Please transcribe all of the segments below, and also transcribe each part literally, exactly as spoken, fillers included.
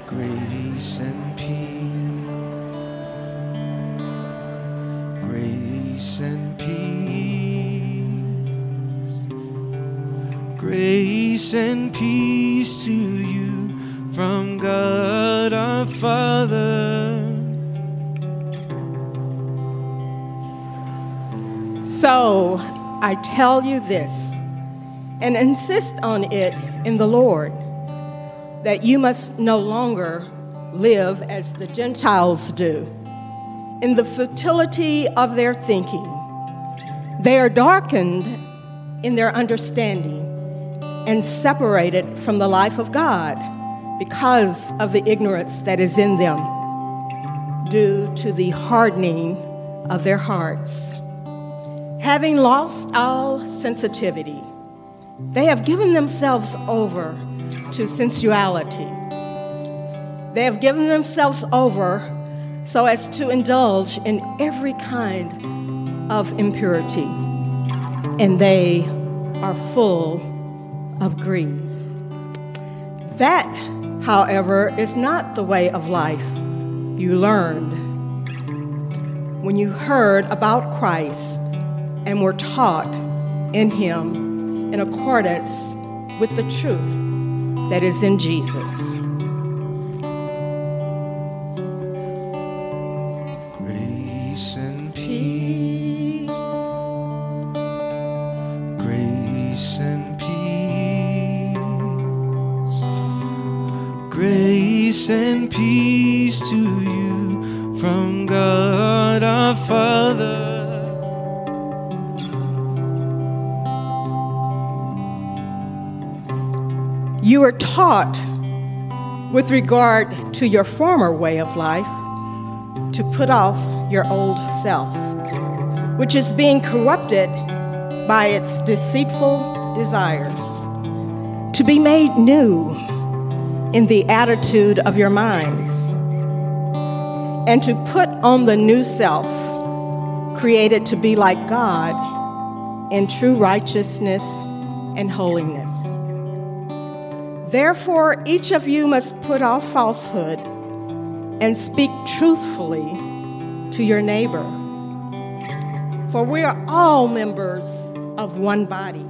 Grace and peace, grace and peace, grace and peace to you from God our Father. So I tell you this, and insist on it in the Lord, that you must no longer live as the Gentiles do, in the futility of their thinking. They are darkened in their understanding and separated from the life of God because of the ignorance that is in them due to the hardening of their hearts. Having lost all sensitivity, they have given themselves over to sensuality. They have given themselves over so as to indulge in every kind of impurity, and they are full of greed. That, however, is not the way of life you learned when you heard about Christ and were taught in him in accordance with the truth that is in Jesus. Grace and peace, grace and peace, grace and peace to you from God our Father. You were taught with regard to your former way of life to put off your old self, which is being corrupted by its deceitful desires, to be made new in the attitude of your minds, and to put on the new self, created to be like God in true righteousness and holiness. Therefore, each of you must put off falsehood and speak truthfully to your neighbor. For we are all members of one body.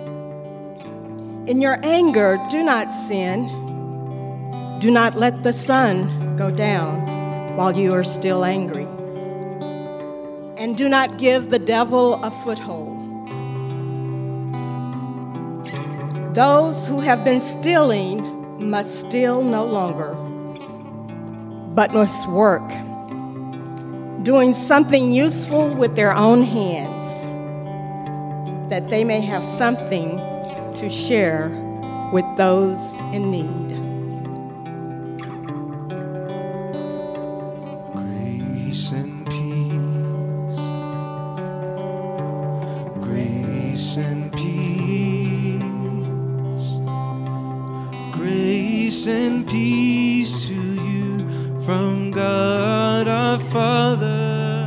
In your anger, do not sin. Do not let the sun go down while you are still angry. And do not give the devil a foothold. Those who have been stealing must steal no longer, but must work, doing something useful with their own hands, that they may have something to share with those in need. Grace and peace, grace and peace, grace and peace to you from God our Father.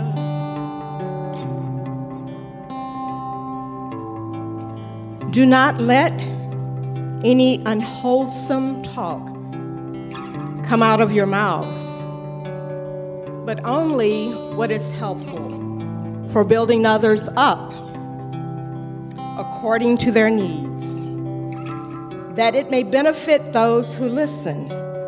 Do not let any unwholesome talk come out of your mouths, but only what is helpful for building others up according to their needs, that it may benefit those who listen.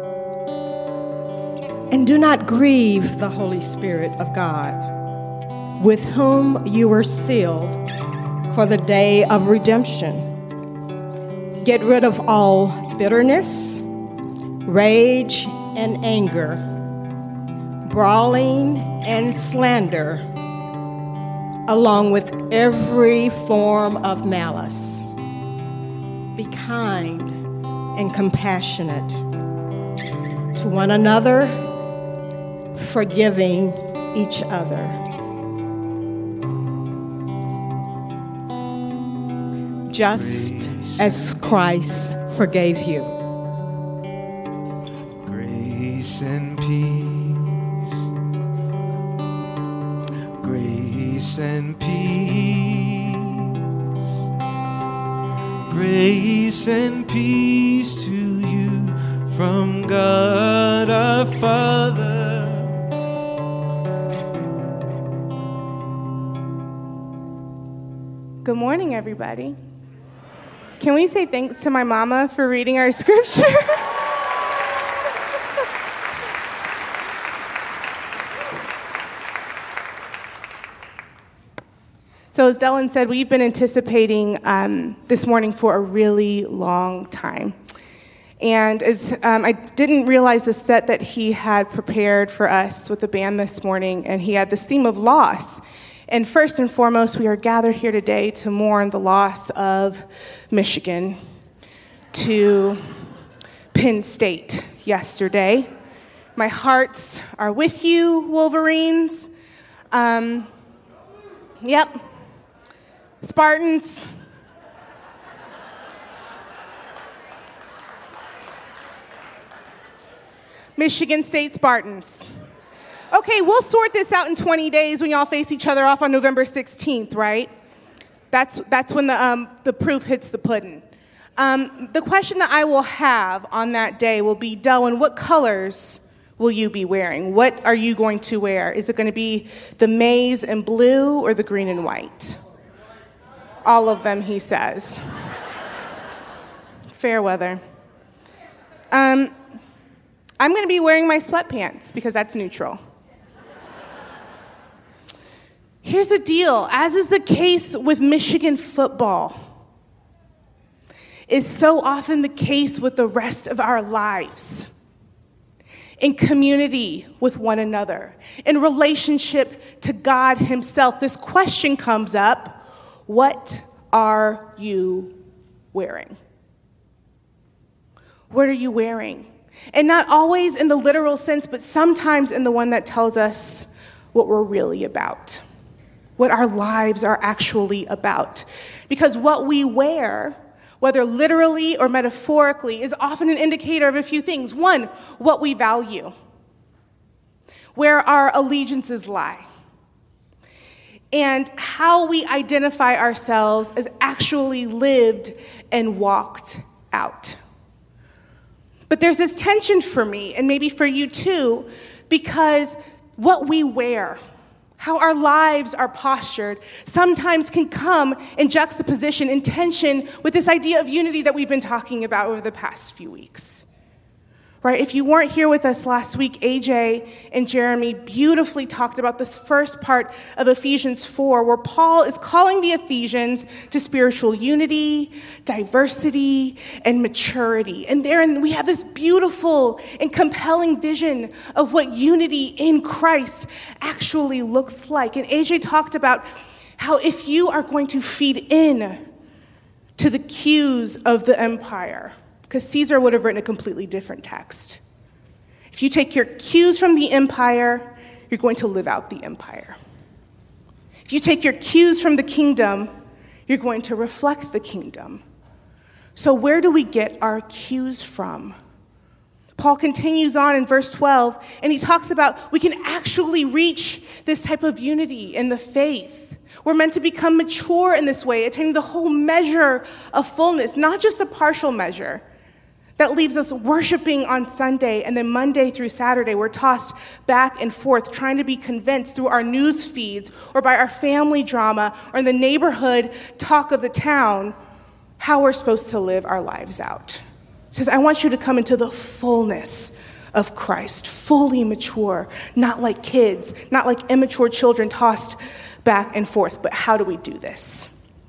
And do not grieve the Holy Spirit of God, with whom you were sealed for the day of redemption. Get rid of all bitterness, rage, and anger, brawling and slander, along with every form of malice. Be kind and compassionate to one another, forgiving each other. Just as Christ forgave you. Grace and peace, grace and peace, grace and peace to you from God our Father. Good morning, everybody. Can we say thanks to my mama for reading our scripture? So as Dylan said, we've been anticipating um, this morning for a really long time. And as um, I didn't realize the set that he had prepared for us with the band this morning, and he had this theme of loss. And first and foremost, we are gathered here today to mourn the loss of Michigan to Penn State yesterday. My hearts are with you, Wolverines. Um, yep. Spartans. Michigan State Spartans. Okay, we'll sort this out in twenty days when y'all face each other off on November sixteenth, right? That's that's when the um, the proof hits the pudding. Um, the question that I will have on that day will be, Dylan, what colors will you be wearing? What are you going to wear? Is it going to be the maize and blue or the green and white? All of them, he says. Fair weather. Um, I'm going to be wearing my sweatpants because that's neutral. Here's the deal, as is the case with Michigan football, is so often the case with the rest of our lives, in community with one another, in relationship to God himself. This question comes up, what are you wearing? What are you wearing? And not always in the literal sense, but sometimes in the one that tells us what we're really about, what our lives are actually about. Because what we wear, whether literally or metaphorically, is often an indicator of a few things. One, what we value, where our allegiances lie, and how we identify ourselves as actually lived and walked out. But there's this tension for me, and maybe for you too, because what we wear, how our lives are postured, sometimes can come in juxtaposition, in tension with this idea of unity that we've been talking about over the past few weeks. Right? If you weren't here with us last week, A J and Jeremy beautifully talked about this first part of Ephesians four, where Paul is calling the Ephesians to spiritual unity, diversity, and maturity. And therein we have this beautiful and compelling vision of what unity in Christ actually looks like. And A J talked about how if you are going to feed in to the cues of the empire, because Caesar would have written a completely different text. If you take your cues from the empire, you're going to live out the empire. If you take your cues from the kingdom, you're going to reflect the kingdom. So where do we get our cues from? Paul continues on in verse twelve, and he talks about we can actually reach this type of unity in the faith. We're meant to become mature in this way, attaining the whole measure of fullness, not just a partial measure that leaves us worshiping on Sunday, and then Monday through Saturday, we're tossed back and forth, trying to be convinced through our news feeds or by our family drama or in the neighborhood talk of the town how we're supposed to live our lives out. He says, I want you to come into the fullness of Christ, fully mature, not like kids, not like immature children tossed back and forth. But how do we do this?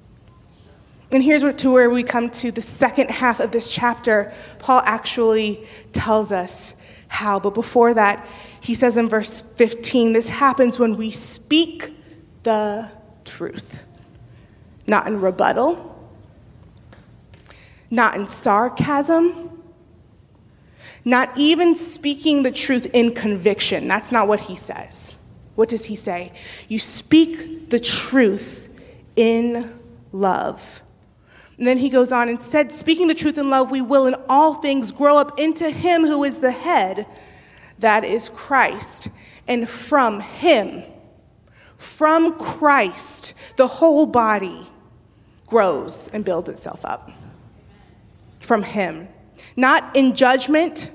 And here's where, to where we come to the second half of this chapter. Paul actually tells us how. But before that, he says in verse fifteen, this happens when we speak the truth, not in rebuttal, not in sarcasm, not even speaking the truth in conviction. That's not what he says. What does he say? You speak the truth in love. And then he goes on and said, speaking the truth in love, we will in all things grow up into him who is the head, that is Christ. And from him, from Christ, the whole body grows and builds itself up. From him. Not in judgment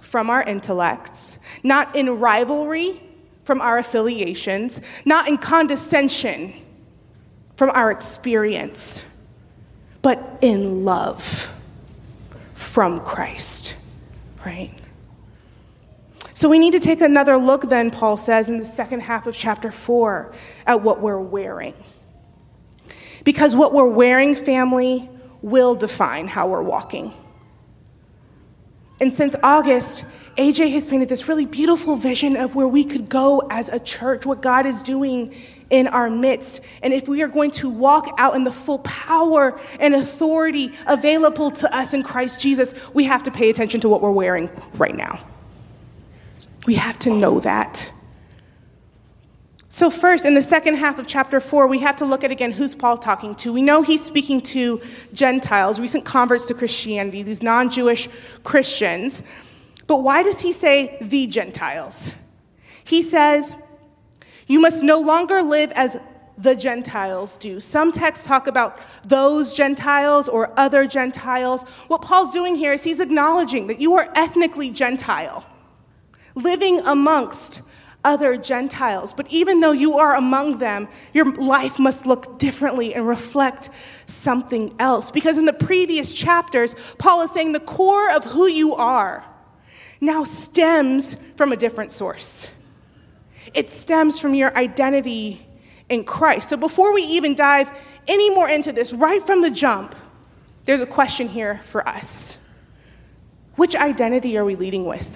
from our intellects, not in rivalry from our affiliations, not in condescension from our experience, but in love from Christ, right? So we need to take another look then, Paul says, in the second half of chapter four, at what we're wearing. Because what we're wearing, family, will define how we're walking. And since August, A J has painted this really beautiful vision of where we could go as a church, what God is doing in our midst. And if we are going to walk out in the full power and authority available to us in Christ Jesus, we have to pay attention to what we're wearing right now. We have to know that. So first, in the second half of chapter four, we have to look at, again, who's Paul talking to. We know he's speaking to Gentiles, recent converts to Christianity, these non-Jewish Christians. But why does he say the Gentiles? He says, you must no longer live as the Gentiles do. Some texts talk about those Gentiles or other Gentiles. What Paul's doing here is he's acknowledging that you are ethnically Gentile, living amongst other Gentiles. But even though you are among them, your life must look differently and reflect something else. Because in the previous chapters, Paul is saying the core of who you are now stems from a different source. It stems from your identity in Christ. So before we even dive any more into this, right from the jump, there's a question here for us. Which identity are we leading with?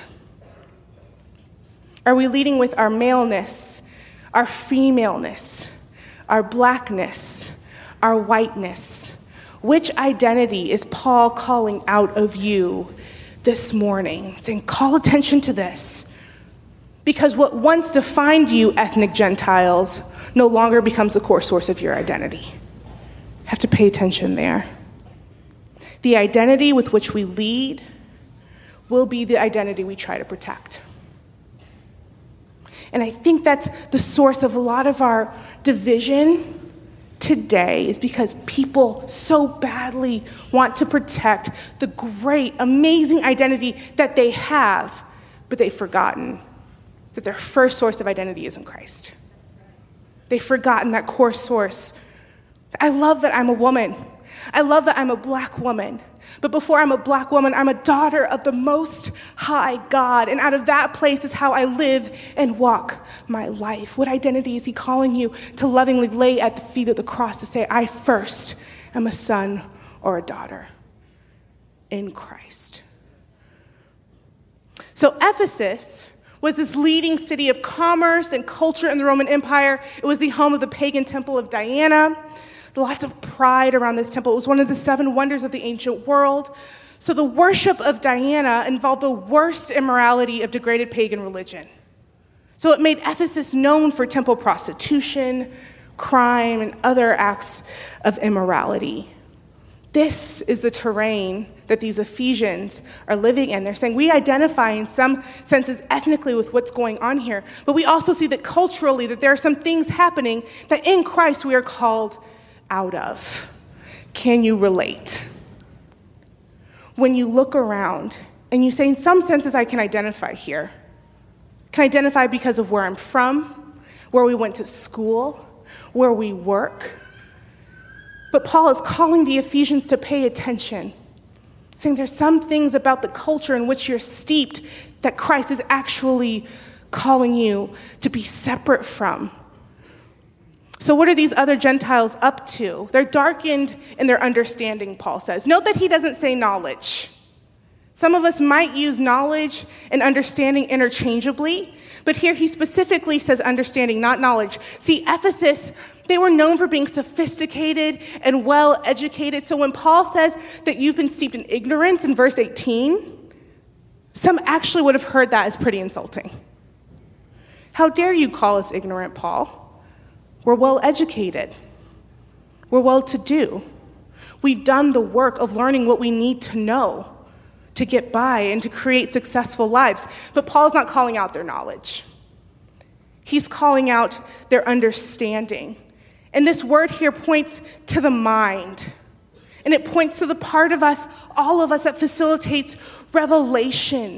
Are we leading with our maleness, our femaleness, our blackness, our whiteness? Which identity is Paul calling out of you this morning? Saying, call attention to this. Because what once defined you, ethnic Gentiles, no longer becomes the core source of your identity. Have to pay attention there. The identity with which we lead will be the identity we try to protect. And I think that's the source of a lot of our division today, is because people so badly want to protect the great, amazing identity that they have, but they've forgotten that their first source of identity is in Christ. They've forgotten that core source. I love that I'm a woman. I love that I'm a black woman. But before I'm a black woman, I'm a daughter of the Most High God. And out of that place is how I live and walk my life. What identity is he calling you to lovingly lay at the feet of the cross to say, I first am a son or a daughter in Christ? So Ephesus was this leading city of commerce and culture in the Roman Empire. It was the home of the pagan temple of Diana. Lots of pride around this temple. It was one of the seven wonders of the ancient world. So the worship of Diana involved the worst immorality of degraded pagan religion. So it made Ephesus known for temple prostitution, crime, and other acts of immorality. This is the terrain that these Ephesians are living in. They're saying we identify in some senses ethnically with what's going on here, but we also see that culturally that there are some things happening that in Christ we are called out of. Can you relate? When you look around and you say, in some senses, I can identify here. Can identify because of where I'm from, where we went to school, where we work. But Paul is calling the Ephesians to pay attention, saying there's some things about the culture in which you're steeped that Christ is actually calling you to be separate from. So what are these other Gentiles up to? They're darkened in their understanding, Paul says. Note that he doesn't say knowledge. Some of us might use knowledge and understanding interchangeably, but here he specifically says understanding, not knowledge. See, Ephesus, they were known for being sophisticated and well-educated. So when Paul says that you've been steeped in ignorance in verse eighteen, some actually would have heard that as pretty insulting. How dare you call us ignorant, Paul? We're well-educated. We're well-to-do. We've done the work of learning what we need to know to get by and to create successful lives. But Paul's not calling out their knowledge. He's calling out their understanding. And this word here points to the mind. And it points to the part of us, all of us, that facilitates revelation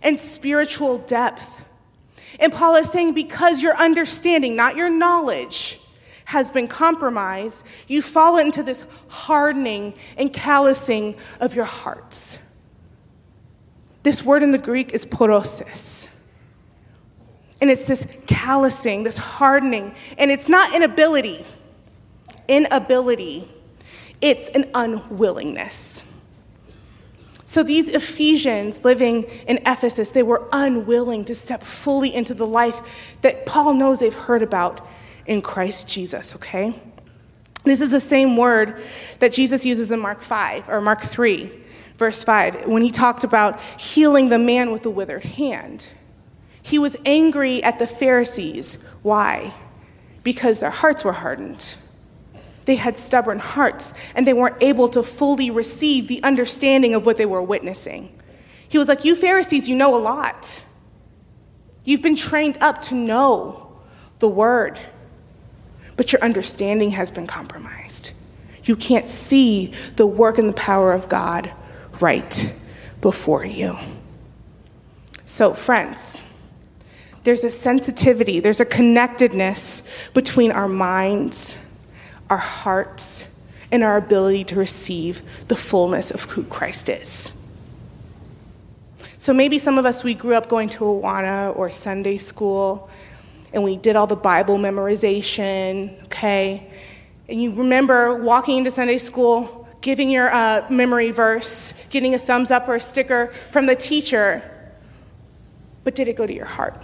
and spiritual depth. And Paul is saying because your understanding, not your knowledge, has been compromised, you fall into this hardening and callousing of your hearts. This word in the Greek is porosis. And it's this callousing, this hardening. And it's not inability. Inability. It's an unwillingness. So these Ephesians living in Ephesus, they were unwilling to step fully into the life that Paul knows they've heard about in Christ Jesus, okay? This is the same word that Jesus uses in Mark five, or Mark three, verse five, when he talked about healing the man with the withered hand. He was angry at the Pharisees. Why? Because their hearts were hardened. They had stubborn hearts, and they weren't able to fully receive the understanding of what they were witnessing. He was like, you Pharisees, you know a lot. You've been trained up to know the word, but your understanding has been compromised. You can't see the work and the power of God right before you. So, friends, there's a sensitivity, there's a connectedness between our minds, our hearts, and our ability to receive the fullness of who Christ is. So maybe some of us, we grew up going to Awana or Sunday school, and we did all the Bible memorization, okay? And you remember walking into Sunday school, giving your uh, memory verse, getting a thumbs up or a sticker from the teacher, but did it go to your heart?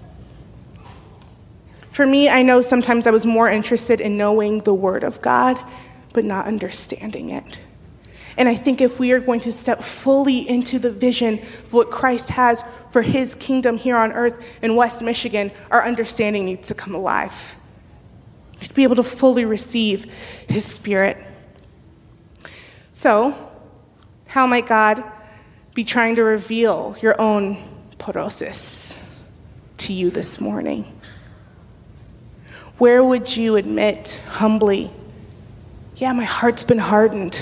For me, I know sometimes I was more interested in knowing the Word of God, but not understanding it. And I think if we are going to step fully into the vision of what Christ has for his kingdom here on earth in West Michigan, our understanding needs to come alive. We need to be able to fully receive his Spirit. So, how might God be trying to reveal your own porosis to you this morning? Where would you admit humbly, yeah, my heart's been hardened.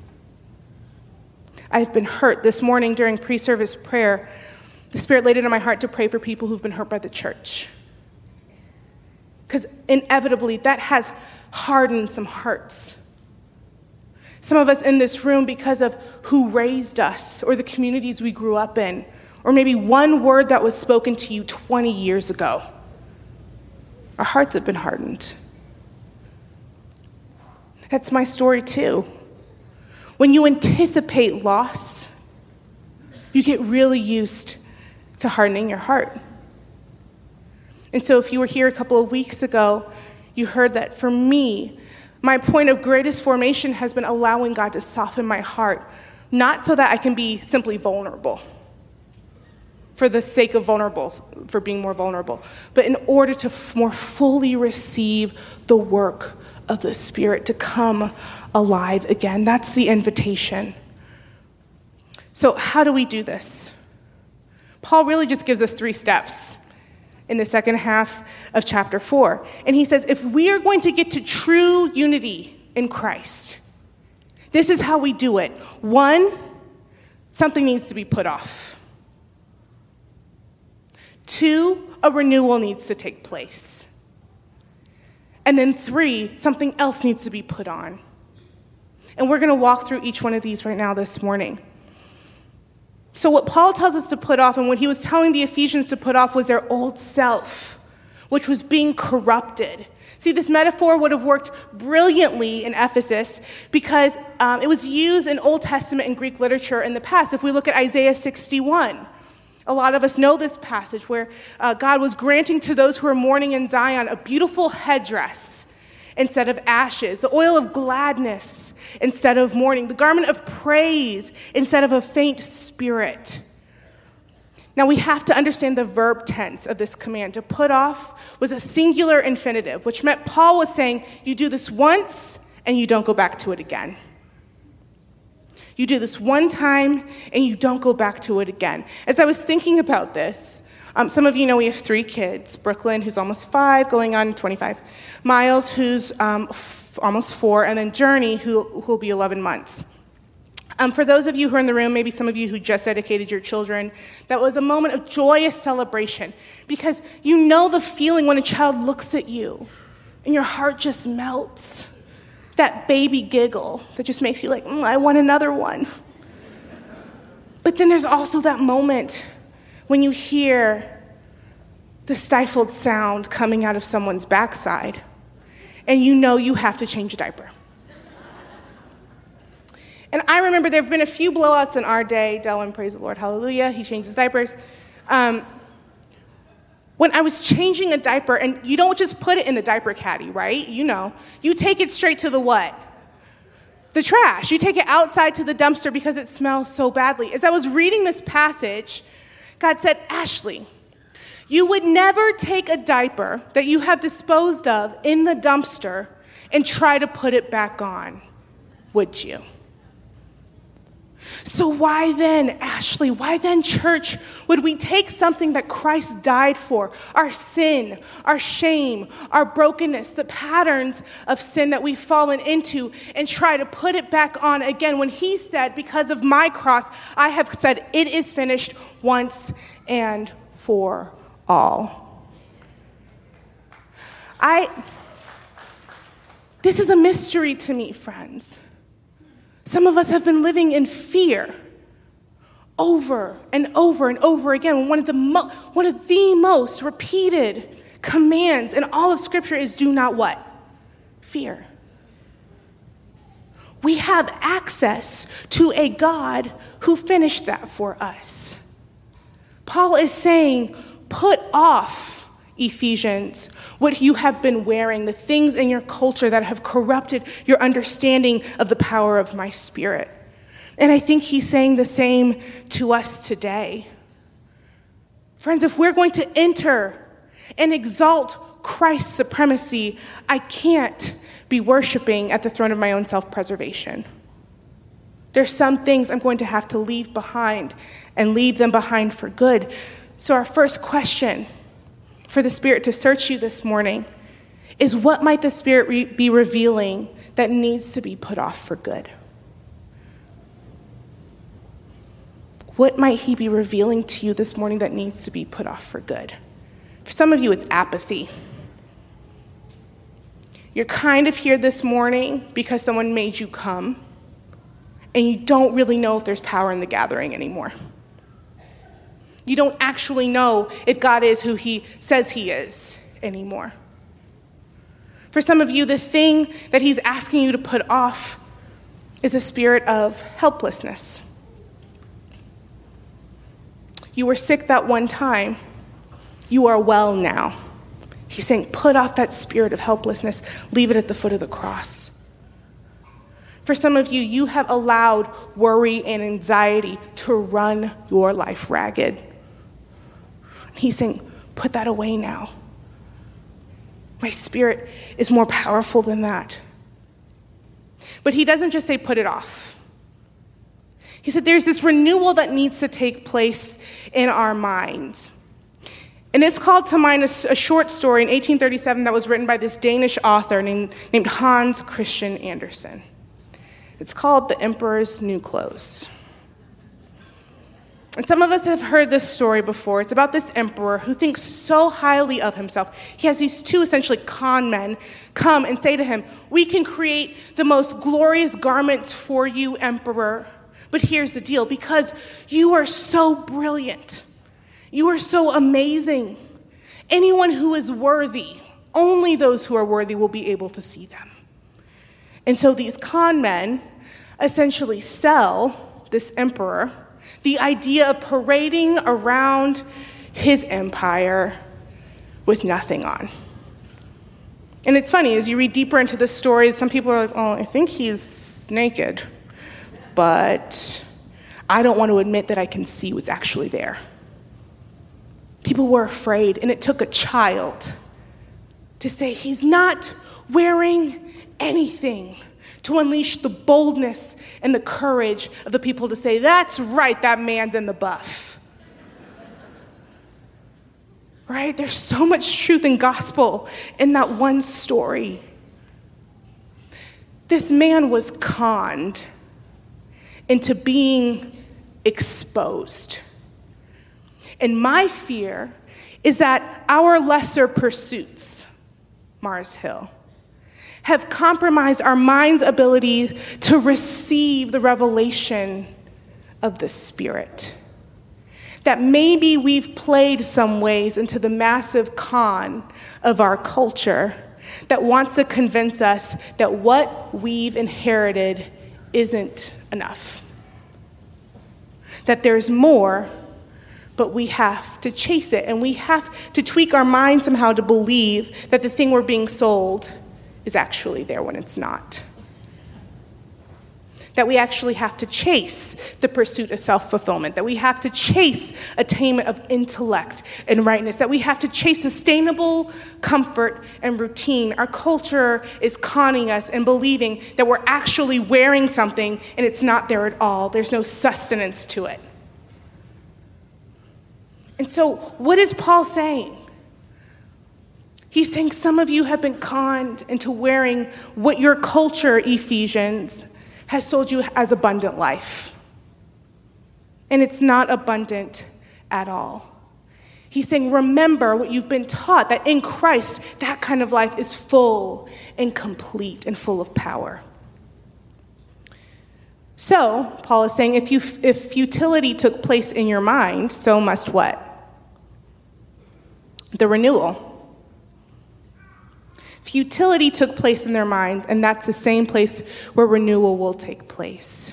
I've been hurt. This morning during pre-service prayer, the Spirit laid it on my heart to pray for people who've been hurt by the church. Because inevitably, that has hardened some hearts. Some of us in this room, because of who raised us or the communities we grew up in, or maybe one word that was spoken to you twenty years ago, our hearts have been hardened. That's my story too. When you anticipate loss, you get really used to hardening your heart. And so if you were here a couple of weeks ago, you heard that for me, my point of greatest formation has been allowing God to soften my heart, not so that I can be simply vulnerable, for the sake of vulnerable, for being more vulnerable, but in order to f- more fully receive the work of the Spirit to come alive again. That's the invitation. So how do we do this? Paul really just gives us three steps in the second half of chapter four. And he says, if we are going to get to true unity in Christ, this is how we do it. One, something needs to be put off. Two, a renewal needs to take place. And then three, something else needs to be put on. And we're going to walk through each one of these right now this morning. So what Paul tells us to put off, and what he was telling the Ephesians to put off, was their old self, which was being corrupted. See, this metaphor would have worked brilliantly in Ephesus because um, it was used in Old Testament and Greek literature in the past. If we look at Isaiah sixty-one, a lot of us know this passage where uh, God was granting to those who are mourning in Zion a beautiful headdress instead of ashes, the oil of gladness instead of mourning, the garment of praise instead of a faint spirit. Now we have to understand the verb tense of this command. To put off was a singular infinitive, which meant Paul was saying, you do this once and you don't go back to it again. You do this one time, and you don't go back to it again. As I was thinking about this, um, some of you know we have three kids. Brooklyn, who's almost five, going on twenty-five. Miles, who's um, f- almost four. And then Journey, who will be eleven months. Um, for those of you who are in the room, maybe some of you who just dedicated your children, that was a moment of joyous celebration because you know the feeling when a child looks at you and your heart just melts. That baby giggle that just makes you like, mm, I want another one. But then there's also that moment when you hear the stifled sound coming out of someone's backside and you know you have to change a diaper. And I remember there have been a few blowouts in our day. Delwyn, praise the Lord, hallelujah, he changes diapers. Um, when I was changing a diaper, and you don't just put it in the diaper caddy, right? You know, you take it straight to the what? The trash. You take it outside to the dumpster because it smells so badly. As I was reading this passage, God said, Ashley, you would never take a diaper that you have disposed of in the dumpster and try to put it back on, would you? So why then, Ashley, why then, church, would we take something that Christ died for, our sin, our shame, our brokenness, the patterns of sin that we've fallen into, and try to put it back on again when he said, because of my cross, I have said it is finished once and for all. I, this is a mystery to me, friends. Some of us have been living in fear over and over and over again. One of the mo- one of the most repeated commands in all of Scripture is do not what? Fear. We have access to a God who finished that for us. Paul is saying, put off, Ephesians, what you have been wearing, the things in your culture that have corrupted your understanding of the power of my Spirit. And I think he's saying the same to us today. Friends, if we're going to enter and exalt Christ's supremacy, I can't be worshiping at the throne of my own self-preservation. There's some things I'm going to have to leave behind and leave them behind for good. So our first question for the Spirit to search you this morning is, what might the Spirit re- be revealing that needs to be put off for good? What might he be revealing to you this morning that needs to be put off for good? For some of you, it's apathy. You're kind of here this morning because someone made you come, and you don't really know if there's power in the gathering anymore. You don't actually know if God is who he says he is anymore. For some of you, the thing that he's asking you to put off is a spirit of helplessness. You were sick that one time. You are well now. He's saying, put off that spirit of helplessness. Leave it at the foot of the cross. For some of you, you have allowed worry and anxiety to run your life ragged. He's saying, put that away now. My Spirit is more powerful than that. But he doesn't just say put it off. He said there's this renewal that needs to take place in our minds. And it's called to mind a, a short story in eighteen thirty-seven that was written by this Danish author named, named Hans Christian Andersen. It's called The Emperor's New Clothes. And some of us have heard this story before. It's about this emperor who thinks so highly of himself. He has these two essentially con men come and say to him, we can create the most glorious garments for you, emperor. But here's the deal, because you are so brilliant, you are so amazing, anyone who is worthy, only those who are worthy will be able to see them. And so these con men essentially sell this emperor the idea of parading around his empire with nothing on. And it's funny, as you read deeper into the story, some people are like, oh, I think he's naked, but I don't want to admit that I can see what's actually there. People were afraid, and it took a child to say he's not wearing anything, to unleash the boldness and the courage of the people to say, that's right, that man's in the buff. Right? There's so much truth and gospel in that one story. This man was conned into being exposed. And my fear is that our lesser pursuits, Mars Hill, have compromised our mind's ability to receive the revelation of the Spirit. That maybe we've played some ways into the massive con of our culture that wants to convince us that what we've inherited isn't enough. That there's more, but we have to chase it, and we have to tweak our mind somehow to believe that the thing we're being sold is actually there when it's not. That we actually have to chase the pursuit of self-fulfillment, that we have to chase attainment of intellect and rightness, that we have to chase sustainable comfort and routine. Our culture is conning us and believing that we're actually wearing something and it's not there at all. There's no sustenance to it. And so what is Paul saying? He's saying some of you have been conned into wearing what your culture, Ephesians, has sold you as abundant life. And it's not abundant at all. He's saying, remember what you've been taught, that in Christ, that kind of life is full and complete and full of power. So, Paul is saying, if, you, if futility took place in your mind, so must what? The renewal. Futility took place in their minds, and that's the same place where renewal will take place.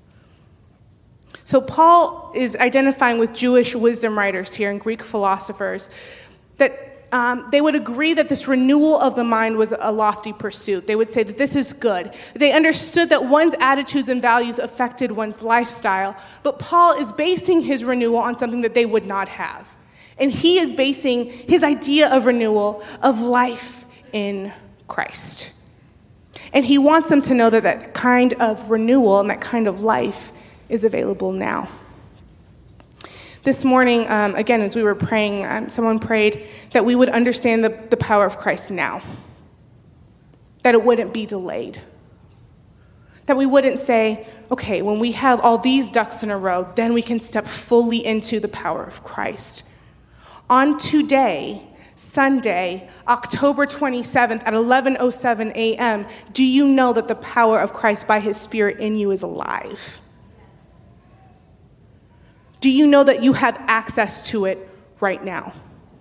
So Paul is identifying with Jewish wisdom writers here and Greek philosophers that um, they would agree that this renewal of the mind was a lofty pursuit. They would say that this is good. They understood that one's attitudes and values affected one's lifestyle, but Paul is basing his renewal on something that they would not have. And he is basing his idea of renewal of life in Christ. And he wants them to know that that kind of renewal and that kind of life is available now. This morning, um, again, as we were praying, um, someone prayed that we would understand the, the power of Christ now, that it wouldn't be delayed, that we wouldn't say, okay, when we have all these ducks in a row, then we can step fully into the power of Christ. On today, Sunday, October twenty-seventh at eleven oh seven a.m., do you know that the power of Christ by his Spirit in you is alive? Do you know that you have access to it right now?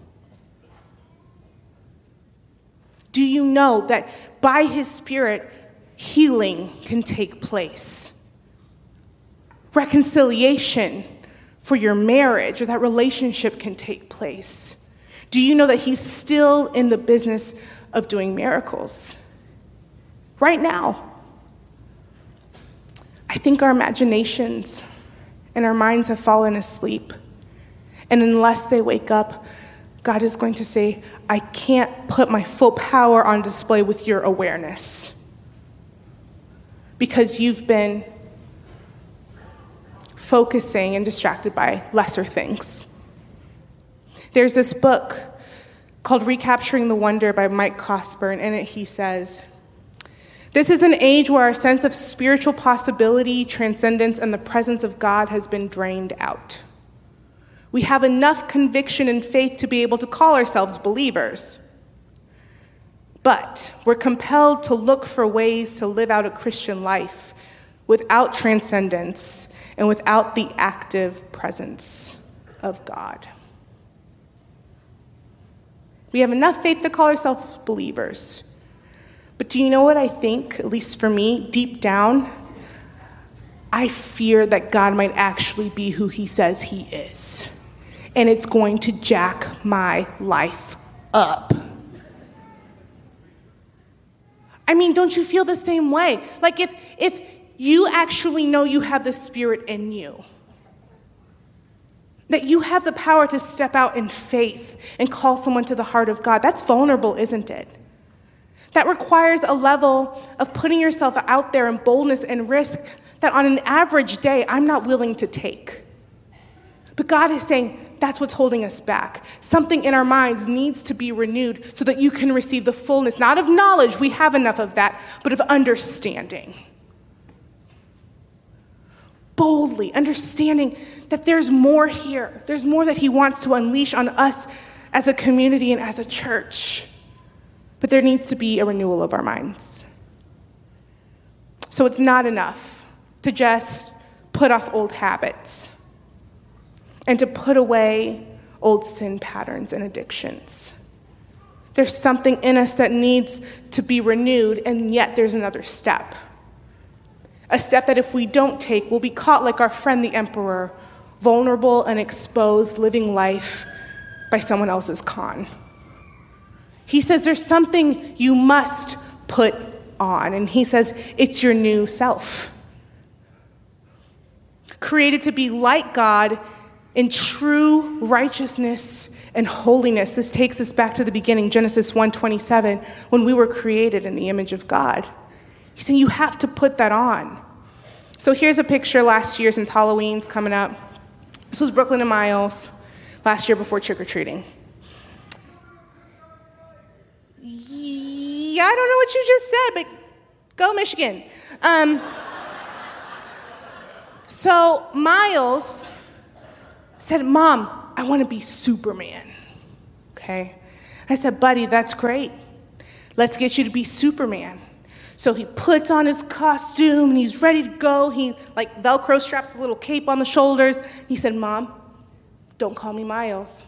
Do you know that by his Spirit, healing can take place? Reconciliation for your marriage or that relationship can take place. Do you know that he's still in the business of doing miracles right now? I think our imaginations and our minds have fallen asleep. And unless they wake up, God is going to say, I can't put my full power on display with your awareness because you've been focusing and distracted by lesser things. There's this book called Recapturing the Wonder by Mike Cosper, and in it he says, this is an age where our sense of spiritual possibility, transcendence, and the presence of God has been drained out. We have enough conviction and faith to be able to call ourselves believers, but we're compelled to look for ways to live out a Christian life without transcendence and without the active presence of God. We have enough faith to call ourselves believers. But do you know what I think, at least for me, deep down? I fear that God might actually be who he says he is. And it's going to jack my life up. I mean, don't you feel the same way? Like if, if you actually know you have the Spirit in you, that you have the power to step out in faith and call someone to the heart of God. That's vulnerable, isn't it? That requires a level of putting yourself out there in boldness and risk that on an average day, I'm not willing to take. But God is saying, that's what's holding us back. Something in our minds needs to be renewed so that you can receive the fullness, not of knowledge, we have enough of that, but of understanding. boldly, understanding that there's more here. There's more that he wants to unleash on us as a community and as a church. But there needs to be a renewal of our minds. So it's not enough to just put off old habits and to put away old sin patterns and addictions. There's something in us that needs to be renewed, and yet there's another step. A step that if we don't take, we'll be caught like our friend the emperor, vulnerable and exposed, living life by someone else's con. He says there's something you must put on, and he says it's your new self. Created to be like God in true righteousness and holiness. This takes us back to the beginning, Genesis one twenty-seven, when we were created in the image of God. He's saying you have to put that on. So here's a picture last year, since Halloween's coming up. This was Brooklyn and Miles last year before trick-or-treating. Yeah, I don't know what you just said, but go Michigan. Um, so Miles said, Mom, I want to be Superman. Okay? I said, buddy, that's great. Let's get you to be Superman. So he puts on his costume and he's ready to go. He like Velcro straps the little cape on the shoulders. He said, Mom, don't call me Miles.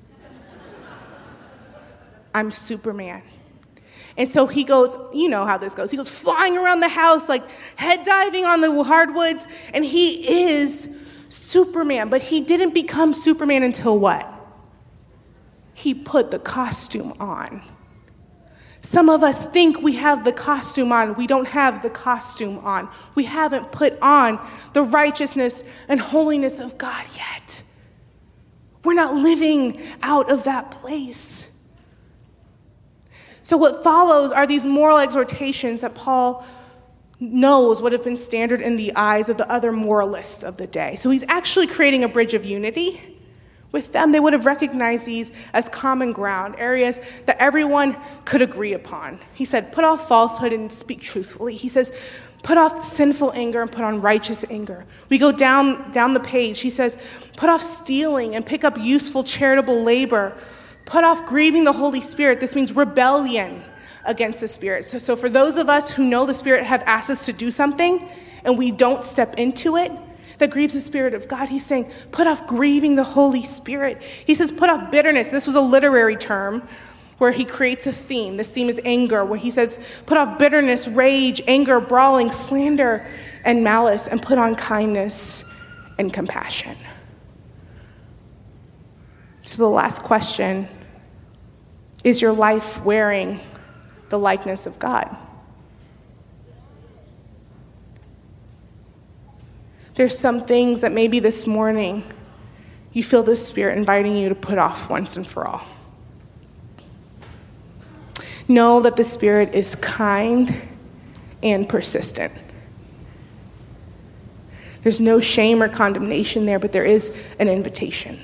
I'm Superman. And so he goes, you know how this goes. He goes flying around the house, like head diving on the hardwoods, and he is Superman. But he didn't become Superman until what? He put the costume on. Some of us think we have the costume on. We don't have the costume on. We haven't put on the righteousness and holiness of God yet. We're not living out of that place. So what follows are these moral exhortations that Paul knows would have been standard in the eyes of the other moralists of the day. So he's actually creating a bridge of unity with them. They would have recognized these as common ground, areas that everyone could agree upon. He said, put off falsehood and speak truthfully. He says, put off sinful anger and put on righteous anger. We go down, down the page. He says, put off stealing and pick up useful charitable labor. Put off grieving the Holy Spirit. This means rebellion against the Spirit. So, so for those of us who know the Spirit have asked us to do something and we don't step into it, that grieves the Spirit of God, he's saying, put off grieving the Holy Spirit. He says, put off bitterness. This was a literary term where he creates a theme. This theme is anger, where he says, put off bitterness, rage, anger, brawling, slander, and malice, and put on kindness and compassion. So the last question, is your life wearing the likeness of God? There's some things that maybe this morning you feel the Spirit inviting you to put off once and for all. Know that the Spirit is kind and persistent. There's no shame or condemnation there, but there is an invitation.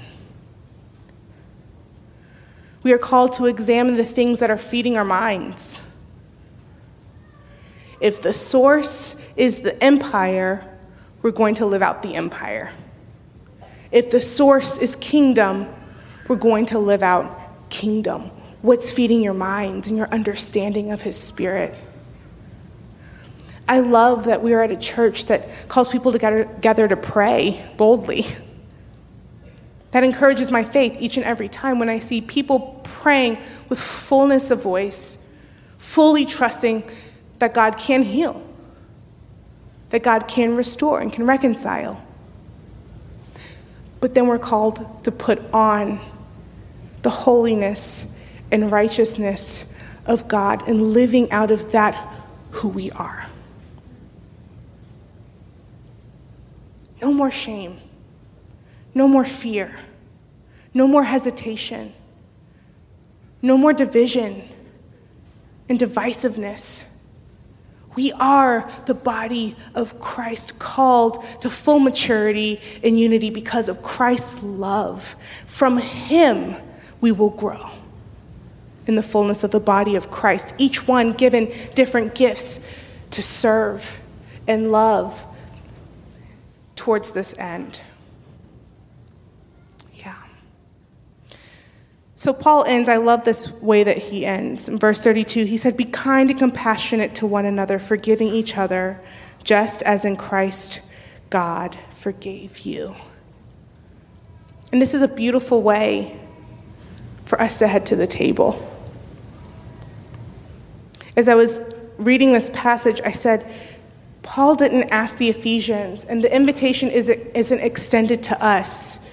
We are called to examine the things that are feeding our minds. If the source is the empire, we're going to live out the empire. If the source is kingdom, we're going to live out kingdom. What's feeding your mind and your understanding of his Spirit? I love that we are at a church that calls people together, together to pray boldly. That encourages my faith each and every time when I see people praying with fullness of voice, fully trusting that God can heal, that God can restore and can reconcile. But then we're called to put on the holiness and righteousness of God and living out of that who we are. No more shame. No more fear. No more hesitation. No more division and divisiveness. We are the body of Christ, called to full maturity and unity because of Christ's love. From him we will grow in the fullness of the body of Christ, each one given different gifts to serve and love towards this end. Yeah. So Paul ends, I love this way that he ends. In verse thirty-two, he said, "Be kind and compassionate to one another, forgiving each other, just as in Christ God forgave you." And this is a beautiful way for us to head to the table. As I was reading this passage, I said, Paul didn't ask the Ephesians, and the invitation isn't extended to us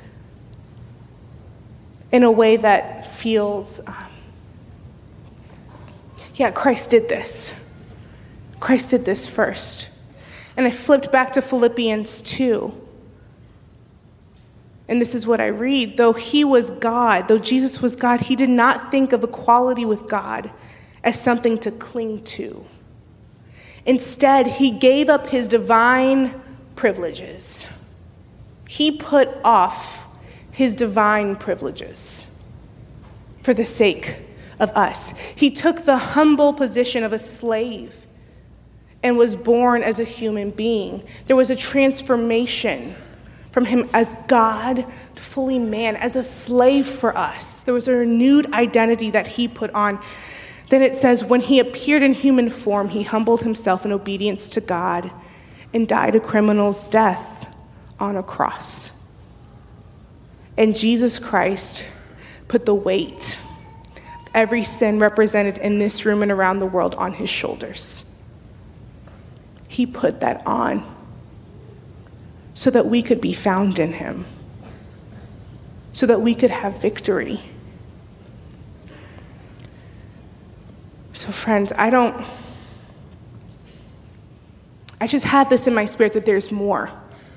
in a way that feels, um, yeah, Christ did this. Christ did this first. And I flipped back to Philippians two. And this is what I read. Though he was God, though Jesus was God, he did not think of equality with God as something to cling to. Instead, he gave up his divine privileges. He put off his divine privileges for the sake of us. He took the humble position of a slave and was born as a human being. There was a transformation from him as God to fully man, as a slave for us. There was a renewed identity that he put on. Then it says, when he appeared in human form, he humbled himself in obedience to God and died a criminal's death on a cross. And Jesus Christ put the weight of every sin represented in this room and around the world on his shoulders. He put that on so that we could be found in him, so that we could have victory. So friends, I don't, I just have this in my spirit that there's more.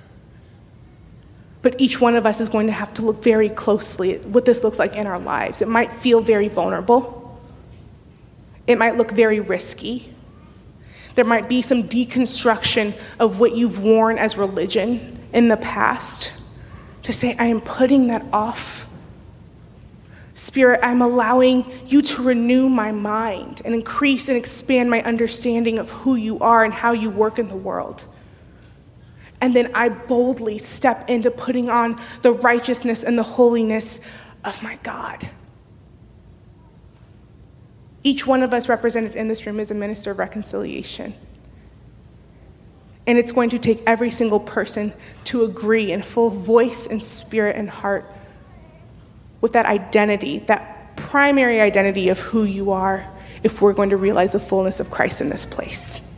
But each one of us is going to have to look very closely at what this looks like in our lives. It might feel very vulnerable. It might look very risky. There might be some deconstruction of what you've worn as religion in the past. To say, I am putting that off. Spirit, I'm allowing you to renew my mind and increase and expand my understanding of who you are and how you work in the world. And then I boldly step into putting on the righteousness and the holiness of my God. Each one of us represented in this room is a minister of reconciliation. And it's going to take every single person to agree in full voice and spirit and heart with that identity, that primary identity of who you are, if we're going to realize the fullness of Christ in this place.